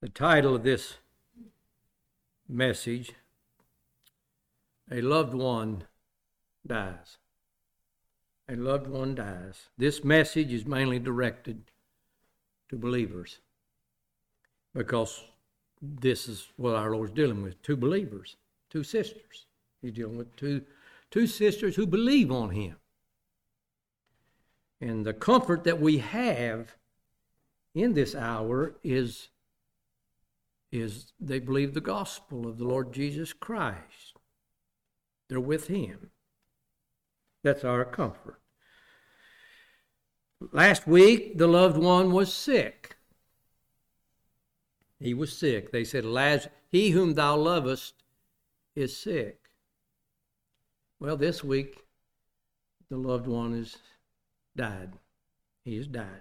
The title of this message, A Loved One Dies. A loved one dies. This message is mainly directed to believers because this is what our Lord's dealing with. Two believers, two sisters. He's dealing with two sisters who believe on Him. And the comfort that we have in this hour is they believe the gospel of the Lord Jesus Christ. They're with Him. That's our comfort. Last week, the loved one was sick. He was sick. They said, he whom thou lovest is sick. Well, this week, the loved one has died. He has died.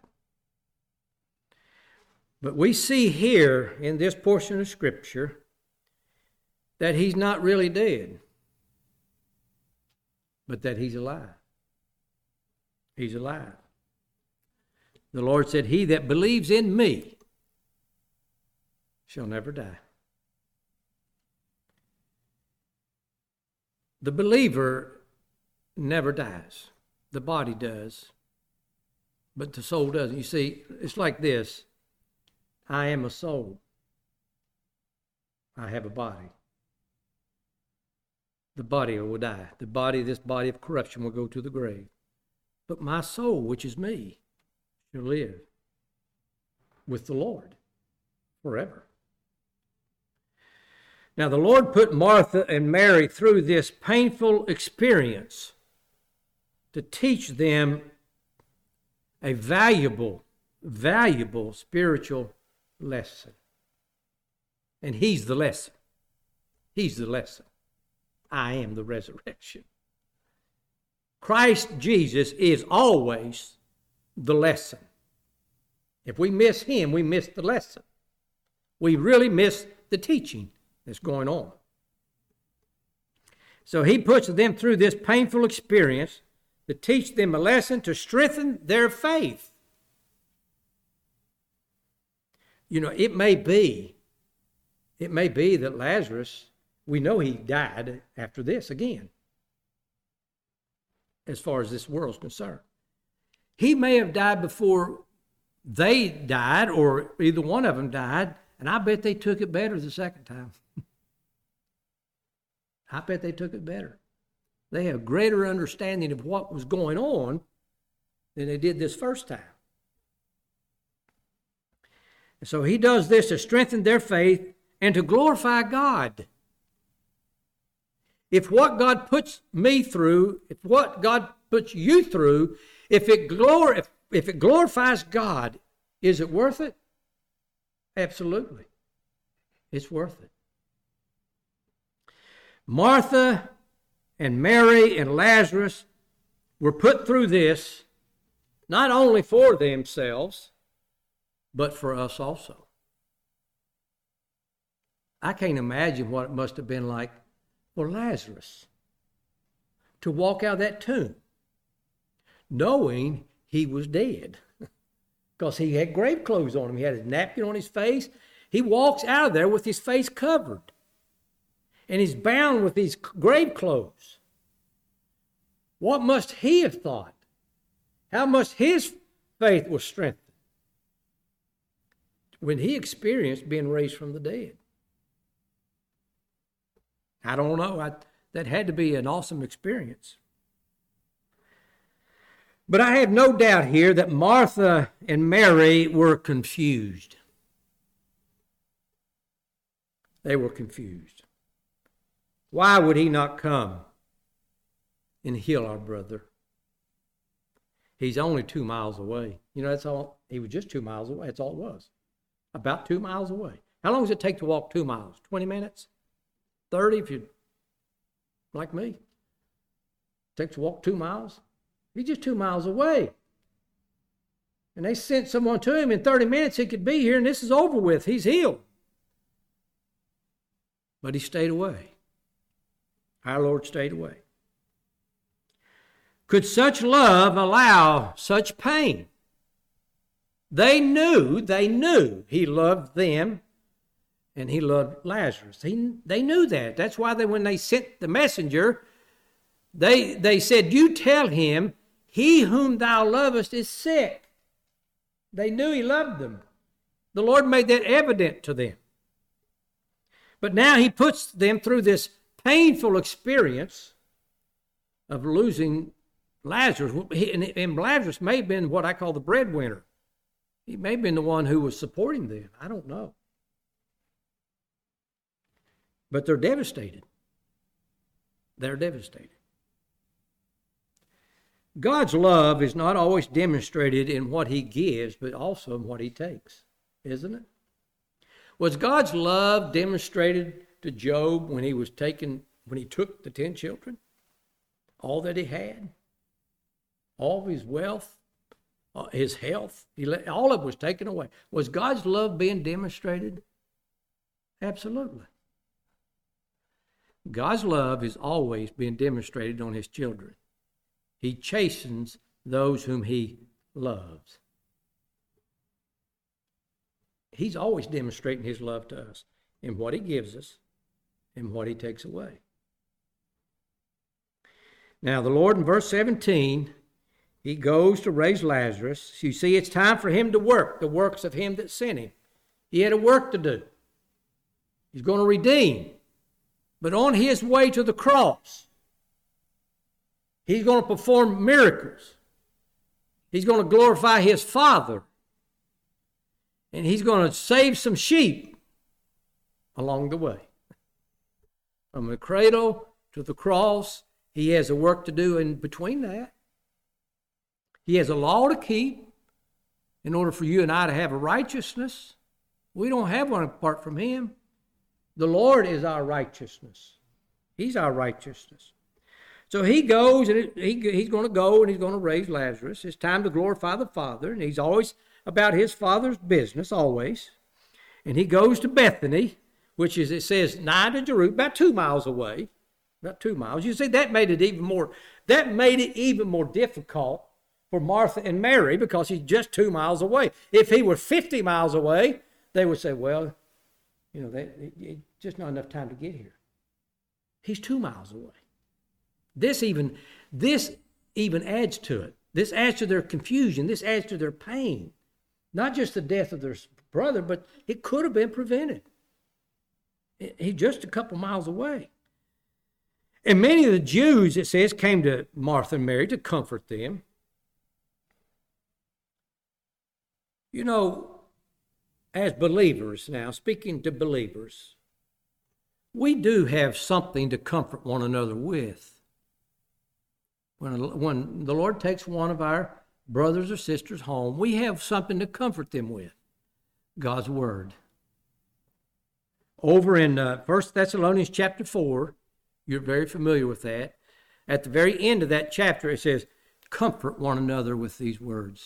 But we see here in this portion of Scripture that he's not really dead, but that he's alive. He's alive. The Lord said, he that believes in me shall never die. The believer never dies. The body does, but the soul doesn't. You see, it's like this. I am a soul. I have a body. The body will die. This body of corruption will go to the grave. But my soul, which is me, shall live with the Lord forever. Now, the Lord put Martha and Mary through this painful experience to teach them a valuable spiritual lesson. And He's the lesson. He's the lesson. I am the resurrection. Christ Jesus is always the lesson. If we miss Him, we miss the lesson. We really miss the teaching that's going on. So He puts them through this painful experience to teach them a lesson to strengthen their faith. You know, it may be that Lazarus, we know he died after this again, as far as this world's concerned. He may have died before they died, or either one of them died, and I bet they took it better the second time. I bet they took it better. They have greater understanding of what was going on than they did this first time. And so He does this to strengthen their faith and to glorify God. If what God puts me through, if what God puts you through, if it glorifies God, is it worth it? Absolutely. It's worth it. Martha and Mary and Lazarus were put through this not only for themselves, but for us also. I can't imagine what it must have been like for Lazarus to walk out of that tomb knowing he was dead, because he had grave clothes on him. He had his napkin on his face. He walks out of there with his face covered, and he's bound with these grave clothes. What must he have thought? How much his faith was strengthened when he experienced being raised from the dead. I don't know. That had to be an awesome experience. But I have no doubt here that Martha and Mary were confused. They were confused. Why would He not come and heal our brother? He's only 2 miles away. You know, that's all. He was just 2 miles away. That's all it was. About 2 miles away. How long does it take to walk 2 miles? 20 minutes? 30 if you're like me? It takes to walk 2 miles? He's just 2 miles away. And they sent someone to him. In 30 minutes he could be here, and this is over with. He's healed. But he stayed away. Our Lord stayed away. Could such love allow such pain? They knew He loved them and he loved Lazarus. They knew that. That's why when they sent the messenger, they said, you tell him, he whom thou lovest is sick. They knew he loved them. The Lord made that evident to them. But now he puts them through this painful experience of losing Lazarus. And Lazarus may have been what I call the breadwinner. He may have been the one who was supporting them. I don't know. But they're devastated. They're devastated. God's love is not always demonstrated in what he gives, but also in what he takes, isn't it? Was God's love demonstrated to Job when he took the 10 children? All that he had? All of his wealth? His health? All of it was taken away. Was God's love being demonstrated? Absolutely. God's love is always being demonstrated on his children. He chastens those whom he loves. He's always demonstrating his love to us in what he gives us and what he takes away. Now, the Lord in verse 17, he goes to raise Lazarus. You see, it's time for him to work the works of him that sent him. He had a work to do. He's going to redeem. But on his way to the cross, he's going to perform miracles. He's going to glorify his Father. And he's going to save some sheep along the way. From the cradle to the cross, he has a work to do in between that. He has a law to keep in order for you and I to have a righteousness. We don't have one apart from him. The Lord is our righteousness. He's our righteousness. So he goes, and he's going to go, and he's going to raise Lazarus. It's time to glorify the Father, and he's always about his Father's business, always. And he goes to Bethany, which is, it says, nigh to Jerusalem, about 2 miles away. About 2 miles. You see, that made it even more difficult for Martha and Mary, because he's just 2 miles away. If he were 50 miles away, they would say, well, it's just not enough time to get here. He's 2 miles away. This even adds to it. This adds to their confusion. This adds to their pain. Not just the death of their brother, but it could have been prevented. He's just a couple miles away. And many of the Jews, it says, came to Martha and Mary to comfort them. You know, as believers now, speaking to believers, we do have something to comfort one another with. When the Lord takes one of our brothers or sisters home, we have something to comfort them with. God's Word. Over in 1 Thessalonians chapter 4, you're very familiar with that. At the very end of that chapter, it says, comfort one another with these words.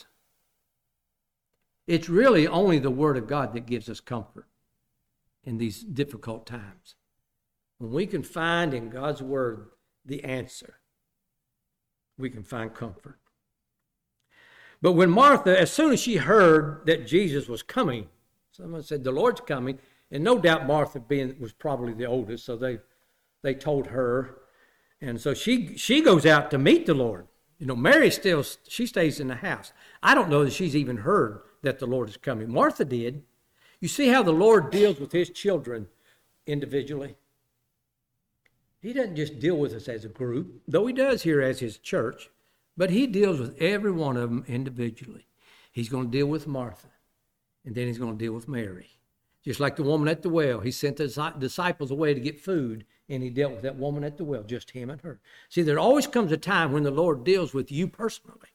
It's really only the Word of God that gives us comfort in these difficult times. When we can find in God's Word the answer, we can find comfort. But when Martha, as soon as she heard that Jesus was coming, someone said, the Lord's coming, and no doubt Martha was probably the oldest, so they told her. And so she goes out to meet the Lord. Mary she stays in the house. I don't know that she's even heard that the Lord is coming. Martha did. You see how the Lord deals with his children individually? He doesn't just deal with us as a group, though he does here as his church, but he deals with every one of them individually. He's going to deal with Martha, and then he's going to deal with Mary. Just like the woman at the well, he sent the disciples away to get food, and he dealt with that woman at the well, just him and her. See, there always comes a time when the Lord deals with you personally,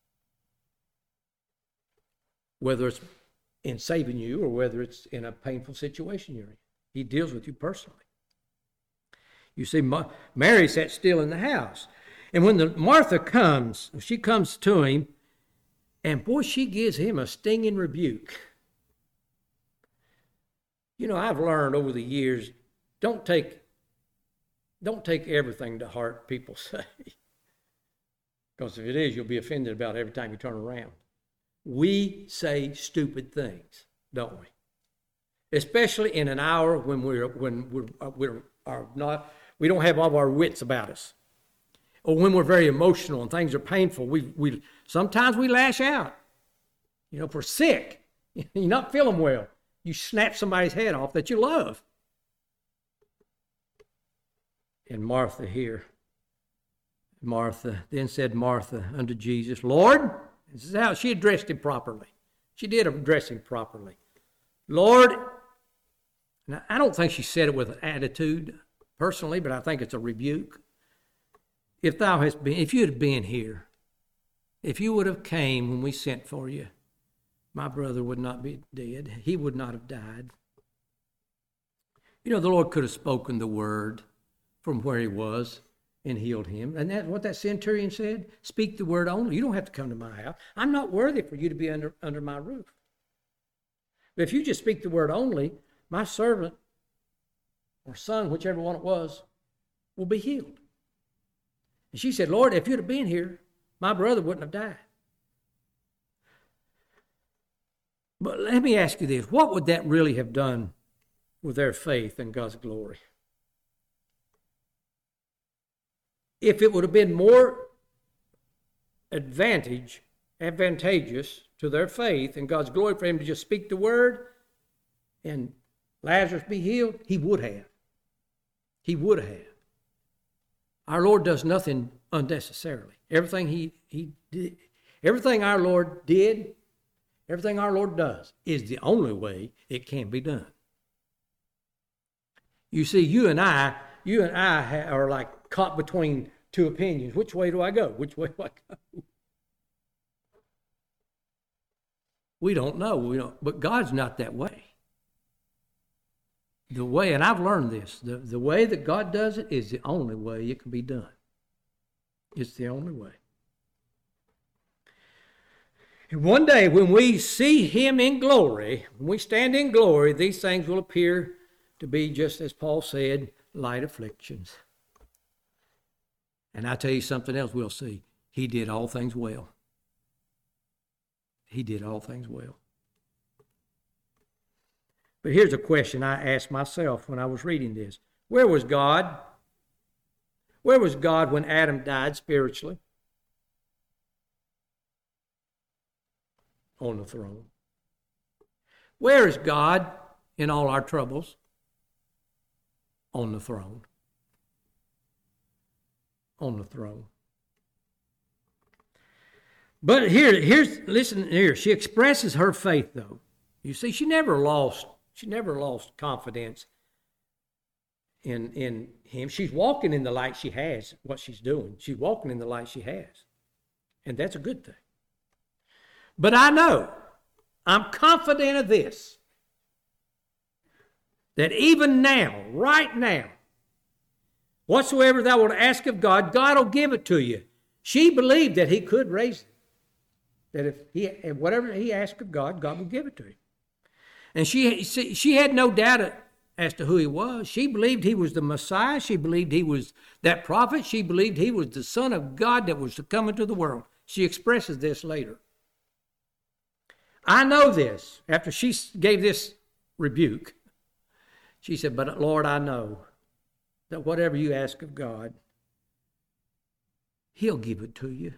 whether it's in saving you or whether it's in a painful situation you're in. He deals with you personally. You see, Mary sat still in the house. And when Martha comes, she comes to him, and boy, she gives him a stinging rebuke. I've learned over the years, don't take everything to heart people say. Because if it is, you'll be offended about it every time you turn around. We say stupid things, don't we? especially in an hour when we don't have all of our wits about us, or when we're very emotional and things are painful. We sometimes we lash out. If we're sick, you're not feeling well, you snap somebody's head off that you love. And Martha then said Martha unto Jesus, Lord, this is how she addressed him properly. She did address him properly. Lord, now I don't think she said it with an attitude personally, but I think it's a rebuke. If you had been here, if you would have came when we sent for you, my brother would not be dead. He would not have died. The Lord could have spoken the word from where he was and healed him. And that's what that centurion said. Speak the word only. You don't have to come to my house. I'm not worthy for you to be under my roof. But if you just speak the word only, my servant or son, whichever one it was, will be healed. And she said, Lord, if you'd have been here, my brother wouldn't have died. But let me ask you this. What would that really have done with their faith in God's glory? If it would have been more advantageous to their faith and God's glory for him to just speak the word and Lazarus be healed, he would have. He would have. Our Lord does nothing unnecessarily. Everything he did, everything our Lord did, everything our Lord does is the only way it can be done. You see, you and I are like caught between two opinions. Which way do I go? Which way do I go? We don't know. But God's not that way. The way, and I've learned this, the way that God does it is the only way it can be done. It's the only way. And one day when we see him in glory, when we stand in glory, these things will appear to be, just as Paul said, light afflictions. And I tell you something else we'll see. He did all things well. He did all things well. But here's a question I asked myself when I was reading this. Where was God? Where was God when Adam died spiritually? On the throne. Where is God in all our troubles? On the throne. On the throne. But listen here. She expresses her faith, though. You see, she never lost confidence in him. She's walking in the light she has, what she's doing. She's walking in the light she has. And that's a good thing. But I'm confident of this, that even now, right now, whatsoever thou wilt ask of God, God will give it to you. She believed that he could raise it. That if whatever he asked of God, God will give it to him. And she had no doubt as to who he was. She believed he was the Messiah. She believed he was that prophet. She believed he was the Son of God that was to come into the world. She expresses this later. I know this. After she gave this rebuke, she said, but Lord, I know that whatever you ask of God, he'll give it to you.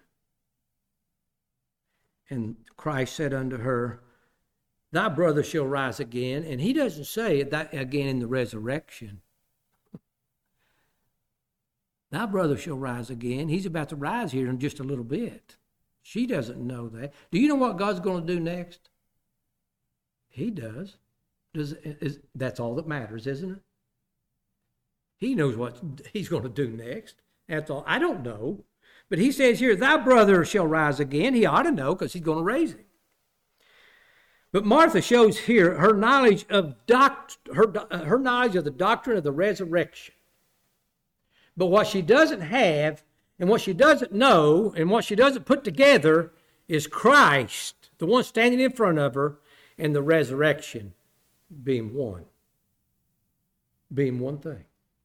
And Christ said unto her, thy brother shall rise again. And he doesn't say that again in the resurrection. Thy brother shall rise again. He's about to rise here in just a little bit. She doesn't know that. Do you know what God's going to do next? He does. That's all that matters, isn't it? He knows what he's going to do next. That's all. I don't know. But he says here, thy brother shall rise again. He ought to know because he's going to raise him. But Martha shows here her knowledge of her knowledge of the doctrine of the resurrection. But what she doesn't have, and what she doesn't know, and what she doesn't put together is Christ, the one standing in front of her, and the resurrection being one. Being one thing.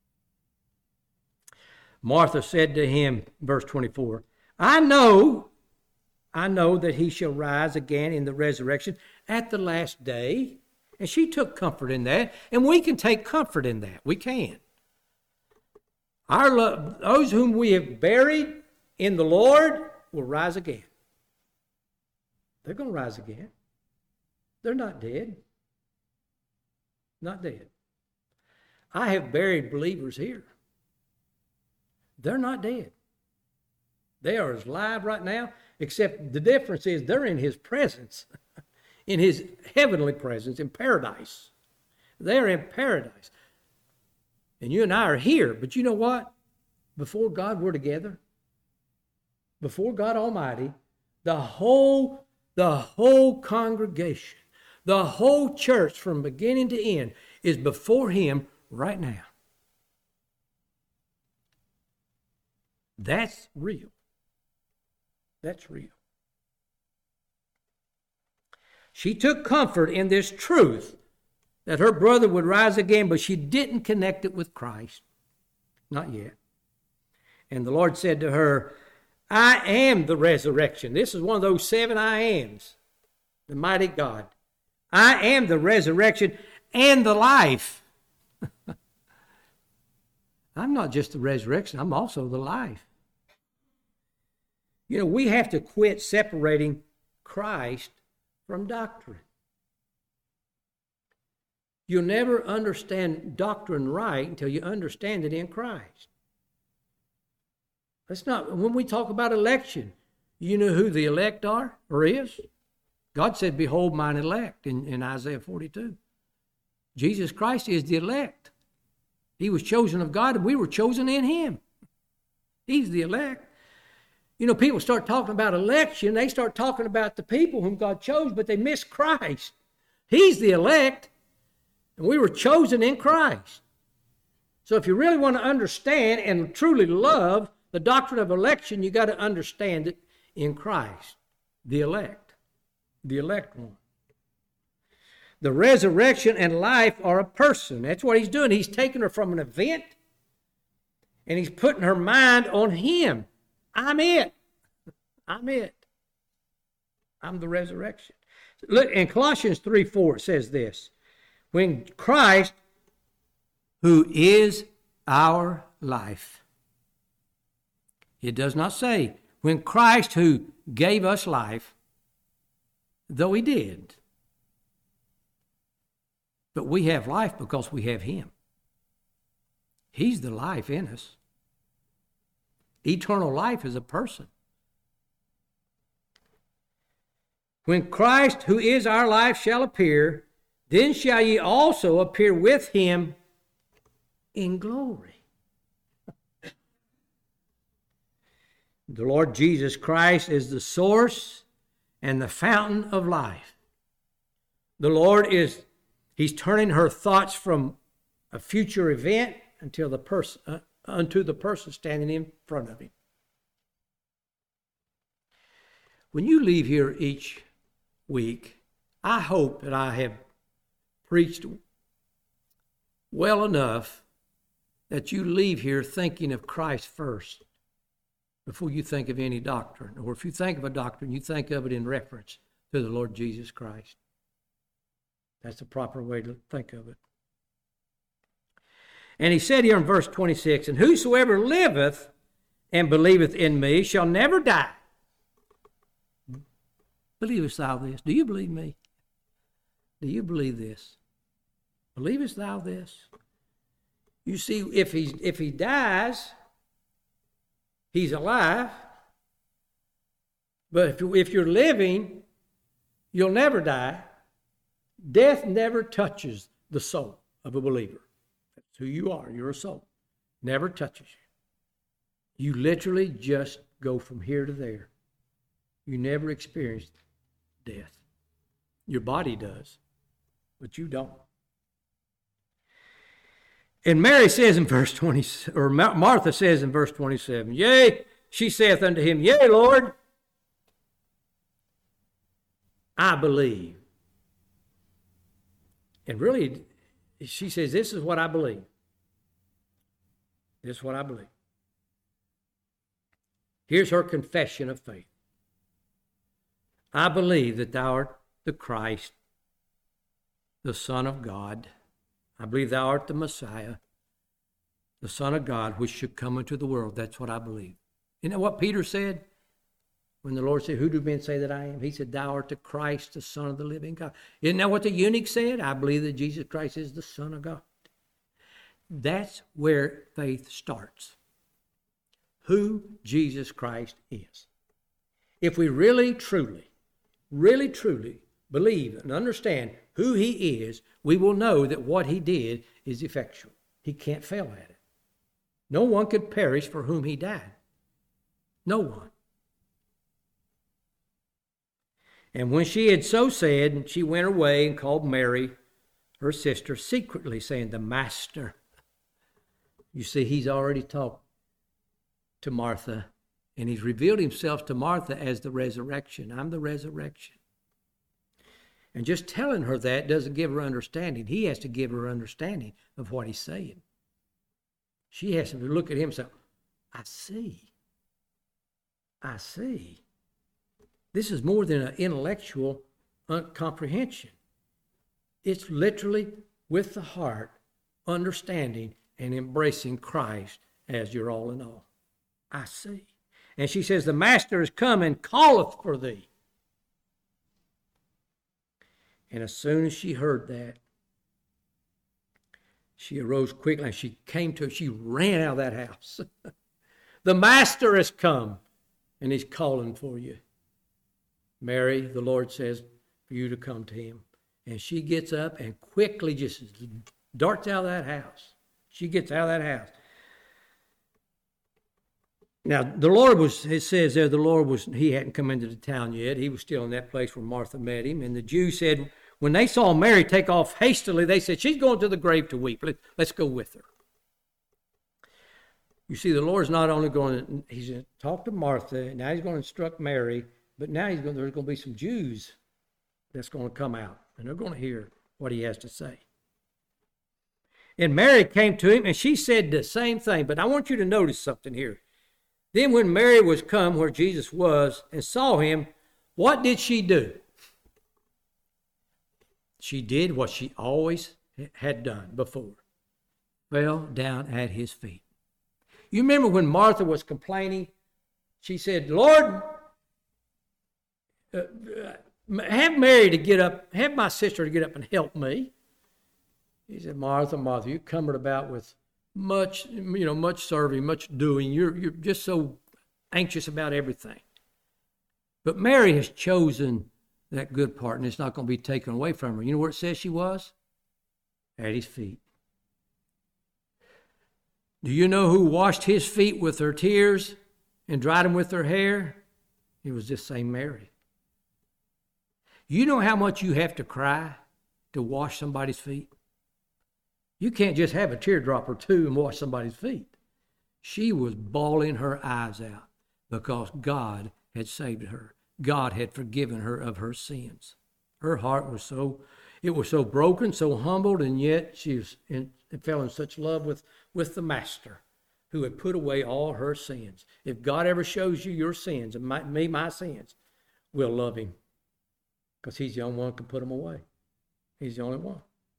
Martha said to him, verse 24, I know that he shall rise again in the resurrection at the last day. And she took comfort in that, and we can take comfort in that. We can. Those whom we have buried in the Lord will rise again. They're going to rise again. They're not dead. Not dead. I have buried believers here. They're not dead. They are as alive right now, except the difference is they're in his presence, in his heavenly presence, in paradise. They're in paradise. And you and I are here, but you know what? Before God, we're together. Before God Almighty, the whole congregation, the whole church from beginning to end is before him right now. That's real. That's real. She took comfort in this truth that her brother would rise again, but she didn't connect it with Christ. Not yet. And the Lord said to her, I am the resurrection. This is one of those 7 I ams. The mighty God. I am the resurrection and the life. I'm not just the resurrection, I'm also the life. You know, we have to quit separating Christ from doctrine. You'll never understand doctrine right until you understand it in Christ. That's not, when we talk about election, you know who the elect are or is? God said, behold mine elect in Isaiah 42. Jesus Christ is the elect. He was chosen of God and we were chosen in him. He's the elect. You know, people start talking about election, they start talking about the people whom God chose, but they miss Christ. He's the elect, and we were chosen in Christ. So if you really want to understand and truly love the doctrine of election, you got to understand it in Christ, the elect one. The resurrection and life are a person. That's what he's doing. He's taking her from an event, and he's putting her mind on him. I'm it. I'm it. I'm the resurrection. Look, in Colossians 3:4 it says this. When Christ, who is our life. It does not say, when Christ, who gave us life, though he did. But we have life because we have him. He's the life in us. Eternal life is a person. When Christ, who is our life, shall appear, then shall ye also appear with him in glory. The Lord Jesus Christ is the source and the fountain of life. The Lord he's turning her thoughts from a future event unto the person standing in front of him. When you leave here each week, I hope that I have preached well enough that you leave here thinking of Christ first before you think of any doctrine. Or if you think of a doctrine, you think of it in reference to the Lord Jesus Christ. That's the proper way to think of it. And he said here in verse 26, and whosoever liveth and believeth in me shall never die. Believest thou this? Do you believe me? Do you believe this? Believest thou this? You see, if he dies, he's alive. But if you're living, you'll never die. Death never touches the soul of a believer. That's who you are. You're a soul. Never touches you. You literally just go from here to there. You never experience death. Your body does, but you don't. And Mary says in verse 20, or Martha says in verse 27, Yea, she saith unto him, Yea, Lord, I believe. And really, she says, this is what I believe. This is what I believe. Here's her confession of faith. I believe that thou art the Christ, the Son of God. I believe thou art the Messiah, the Son of God, which should come into the world. That's what I believe. You know what Peter said? When the Lord said, who do men say that I am? He said, thou art the Christ, the Son of the living God. Isn't that what the eunuch said? I believe that Jesus Christ is the Son of God. That's where faith starts. Who Jesus Christ is. If we really, truly believe and understand who he is, we will know that what he did is effectual. He can't fail at it. No one could perish for whom he died. No one. And when she had so said, she went away and called Mary, her sister, secretly, saying, the Master. You see, he's already talked to Martha, and he's revealed himself to Martha as the resurrection. I'm the resurrection. And just telling her that doesn't give her understanding. He has to give her understanding of what he's saying. She has to look at him and say, I see. I see. This is more than an intellectual comprehension. It's literally with the heart, understanding and embracing Christ as your all in all. I see. And she says, the Master is come and calleth for thee. And as soon as she heard that, she arose quickly and she came to it. She ran out of that house. The Master has come and he's calling for you. Mary, the Lord says, for you to come to him. And she gets up and quickly just darts out of that house. She gets out of that house. Now, the Lord was, it says there, he hadn't come into the town yet. He was still in that place where Martha met him. And the Jews said, when they saw Mary take off hastily, they said, she's going to the grave to weep. Let's go with her. You see, the Lord's not only he's going to talk to Martha, now he's going to instruct Mary, but now there's going to be some Jews that's going to come out, and they're going to hear what he has to say. And Mary came to him, and she said the same thing, but I want you to notice something here. Then when Mary was come where Jesus was and saw him, what did she do? She did what she always had done before. Fell down at his feet. You remember when Martha was complaining? She said, Lord, have Mary to get up, have my sister to get up and help me. He said, Martha, Martha, you're cumbered about with much serving, much doing. You're just so anxious about everything. But Mary has chosen that good part, and it's not going to be taken away from her. You know where it says she was? At his feet. Do you know who washed his feet with her tears and dried them with her hair? It was this same Mary. You know how much you have to cry to wash somebody's feet? You can't just have a teardrop or two and wash somebody's feet. She was bawling her eyes out because God had saved her. God had forgiven her of her sins. Her heart was so broken, so humbled, and yet she fell in such love with the Master who had put away all her sins. If God ever shows you your sins, and my sins, we'll love him because he's the only one who can put them away. He's the only one.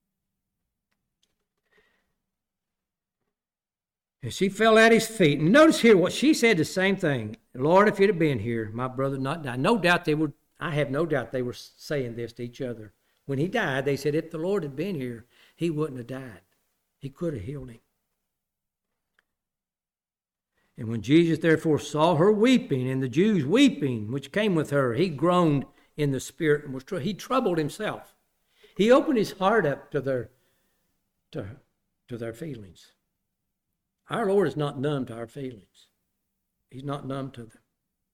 And she fell at his feet. And notice here what she said, the same thing. Lord, if you'd have been here, my brother would not die. I have no doubt they were saying this to each other. When he died, they said, if the Lord had been here, he wouldn't have died. He could have healed him. And when Jesus therefore saw her weeping, and the Jews weeping, which came with her, he groaned in the spirit and he troubled himself. He opened his heart up to their feelings. Our Lord is not numb to our feelings. He's not numb to them.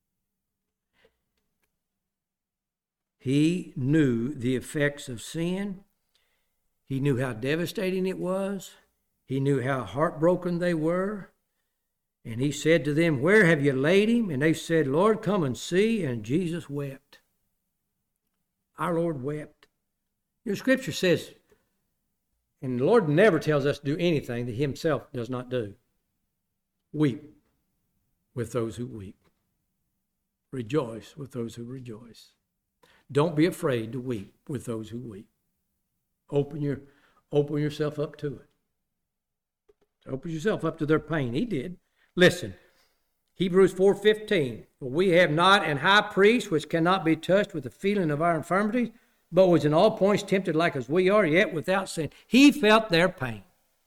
He knew the effects of sin. He knew how devastating it was. He knew how heartbroken they were. And he said to them, where have you laid him? And they said, Lord, come and see. And Jesus wept. Our Lord wept. Your scripture says, and the Lord never tells us to do anything that he himself does not do. Weep with those who weep. Rejoice with those who rejoice. Don't be afraid to weep with those who weep. Open yourself up to it. Open yourself up to their pain. He did. Listen, Hebrews 4:15. For we have not an high priest which cannot be touched with the feeling of our infirmities, but was in all points tempted like as we are, yet without sin. He felt their pain.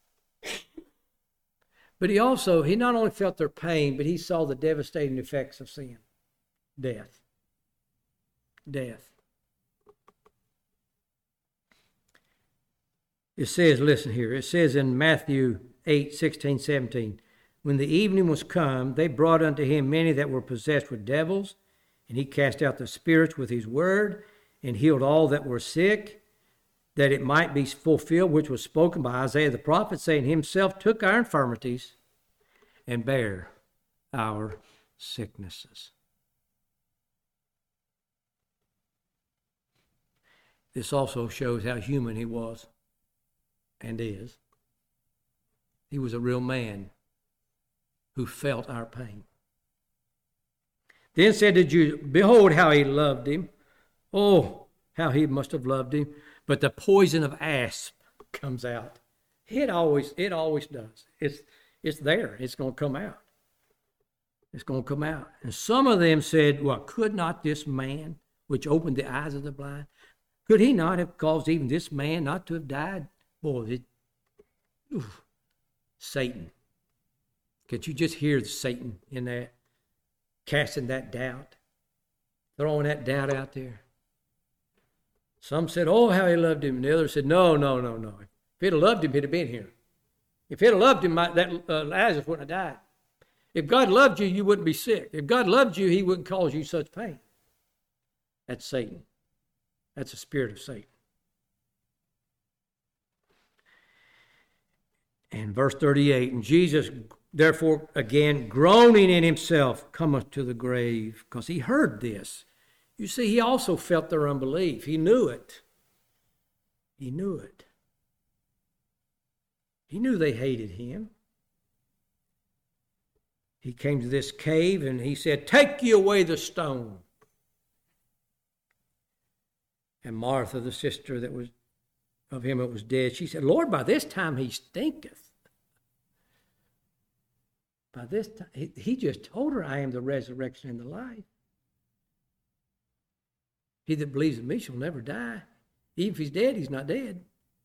But he not only felt their pain, but he saw the devastating effects of sin. Death. It says, listen here, it says in Matthew 8:16-17, when the evening was come, they brought unto him many that were possessed with devils, and he cast out the spirits with his word, and healed all that were sick, that it might be fulfilled, which was spoken by Isaiah the prophet, saying, himself took our infirmities and bare our sicknesses. This also shows how human he was and is. He was a real man who felt our pain. Then said to Judas, behold how he loved him. Oh, how he must have loved him. But the poison of asp comes out. It always does. It's there. It's going to come out. It's going to come out. And some of them said, well, could not this man, which opened the eyes of the blind, could he not have caused even this man not to have died? Boy, Satan. Could you just hear Satan in that, casting that doubt, throwing that doubt out there? Some said, oh, how he loved him. And the others said, no. If he'd have loved him, he'd have been here. If he'd have loved him, that Lazarus wouldn't have died. If God loved you, you wouldn't be sick. If God loved you, he wouldn't cause you such pain. That's Satan. That's the spirit of Satan. And verse 38, and Jesus, therefore, again, groaning in himself, cometh to the grave, because he heard this. You see, he also felt their unbelief. He knew it. He knew it. He knew they hated him. He came to this cave and he said, take ye away the stone. And Martha, the sister that was of him that was dead, she said, Lord, by this time he stinketh. By this time, he just told her, I am the resurrection and the life. He that believes in me shall never die. Even if he's dead, he's not dead.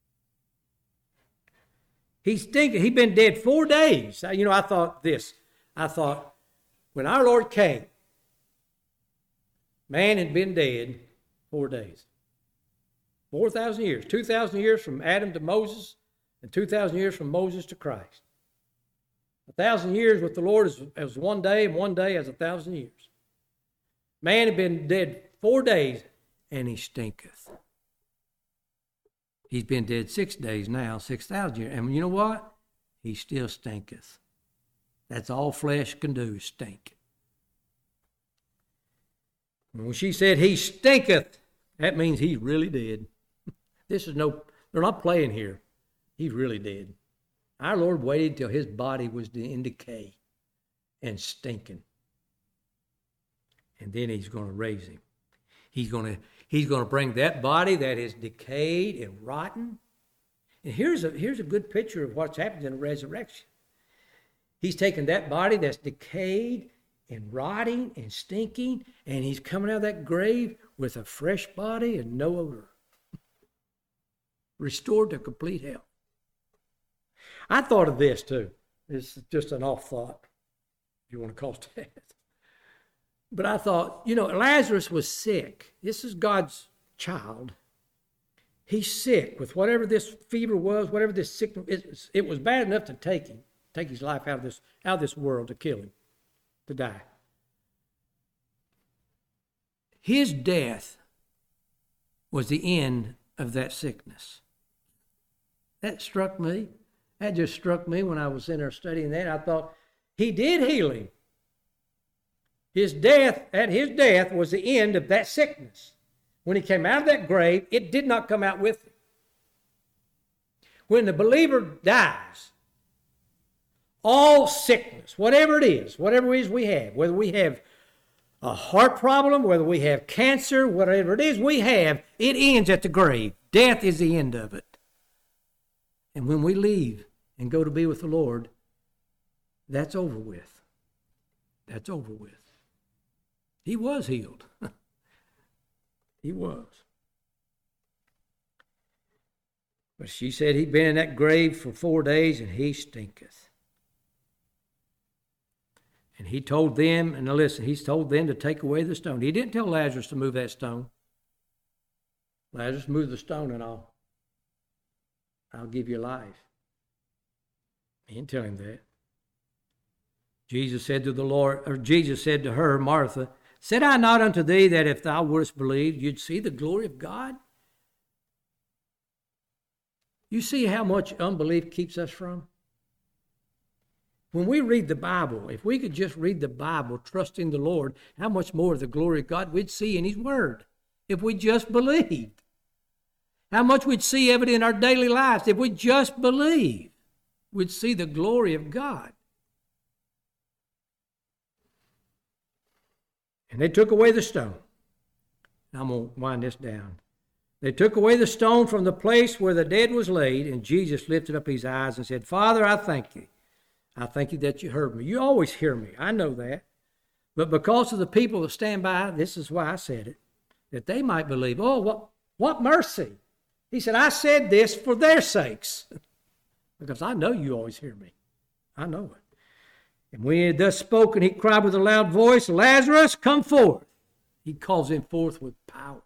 He's stinking. He'd been dead 4 days. You know, I thought when our Lord came, man had been dead 4 days. 4,000 years. 2,000 years from Adam to Moses, and 2,000 years from Moses to Christ. 1,000 years with the Lord is as 1 day, and 1 day as 1,000 years. Man had been dead 4 days, and he stinketh. He's been dead 6 days now, 6,000 years. And you know what? He still stinketh. That's all flesh can do, stink. And when she said, he stinketh, that means he's really dead. They're not playing here. He's really dead. Our Lord waited till his body was in decay and stinking. And then he's going to raise him. He's going to bring that body that is decayed and rotten. And here's a good picture of what's happened in the resurrection. He's taken that body that's decayed and rotting and stinking, and he's coming out of that grave with a fresh body and no odor. Restored to complete health. I thought of this too. It's just an off thought, if you want to call it that. But I thought, Lazarus was sick. This is God's child. He's sick with whatever this fever was, whatever this sickness. It was bad enough to take his life out of this world, to kill him, to die. His death was the end of that sickness. That struck me. That just struck me when I was in there studying that. I thought, he did heal him. His death was the end of that sickness. When he came out of that grave, it did not come out with him. When the believer dies, all sickness, whatever it is we have, whether we have a heart problem, whether we have cancer, whatever it is we have, it ends at the grave. Death is the end of it. And when we leave and go to be with the Lord, that's over with. That's over with. He was healed. He was. But she said he'd been in that grave for 4 days, and he stinketh. And he told them, and now listen, he's told them to take away the stone. He didn't tell Lazarus to move that stone. Lazarus, move the stone and I'll give you life. He didn't tell him that. Jesus said to her, Martha, said I not unto thee that if thou wouldst believe, you'd see the glory of God? You see how much unbelief keeps us from? When we read the Bible, if we could just read the Bible, trusting the Lord, how much more of the glory of God we'd see in His Word if we just believed. How much we'd see evident in our daily lives if we just believe. We'd see the glory of God. And they took away the stone. Now I'm going to wind this down. They took away the stone from the place where the dead was laid, and Jesus lifted up his eyes and said, Father, I thank you. I thank you that you heard me. You always hear me. I know that. But because of the people that stand by, this is why I said it, that they might believe. Oh, what mercy. He said, I said this for their sakes. Because I know you always hear me. I know it. And when he had thus spoken, he cried with a loud voice, Lazarus, come forth. He calls him forth with power.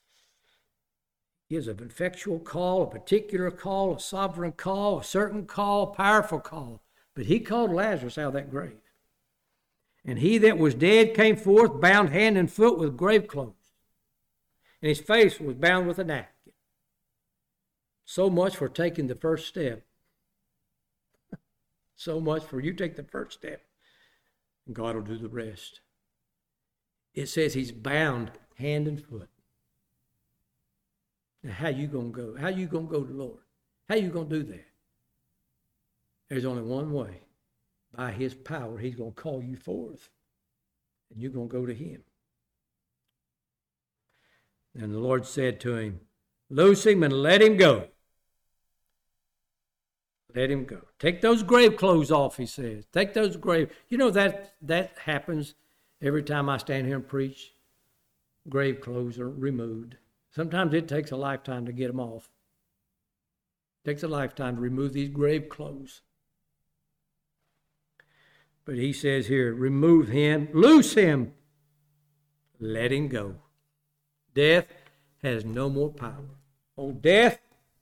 He gives an effectual call, a particular call, a sovereign call, a certain call, a powerful call. But he called Lazarus out of that grave. And he that was dead came forth, bound hand and foot with grave clothes. And his face was bound with a napkin. So much for taking the first step. So much for you take the first step, and God will do the rest. It says he's bound hand and foot. Now, how you going to go? How you going to go to the Lord? How you going to do that? There's only one way. By his power, he's going to call you forth, and you're going to go to him. And the Lord said to him, loose him and let him go. Let him go. Take those grave clothes off, he says. Take those grave. You know that happens every time I stand here and preach. Grave clothes are removed. Sometimes it takes a lifetime to get them off. It takes a lifetime to remove these grave clothes. But he says here, remove him, loose him, let him go. Death has no more power. Oh, death,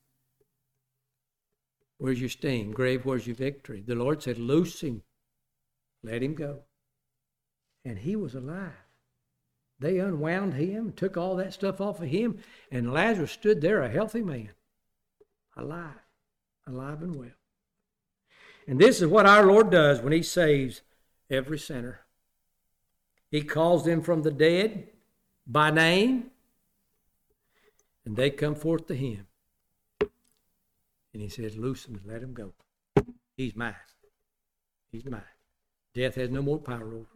where's your sting? Grave, where's your victory? The Lord said, loose him, let him go. And he was alive. They unwound him, took all that stuff off of him, and Lazarus stood there a healthy man, alive and well. And this is what our Lord does when he saves every sinner. He calls them from the dead by name, and they come forth to him. And he says, loose him and let him go. He's mine. He's mine. Death has no more power over him.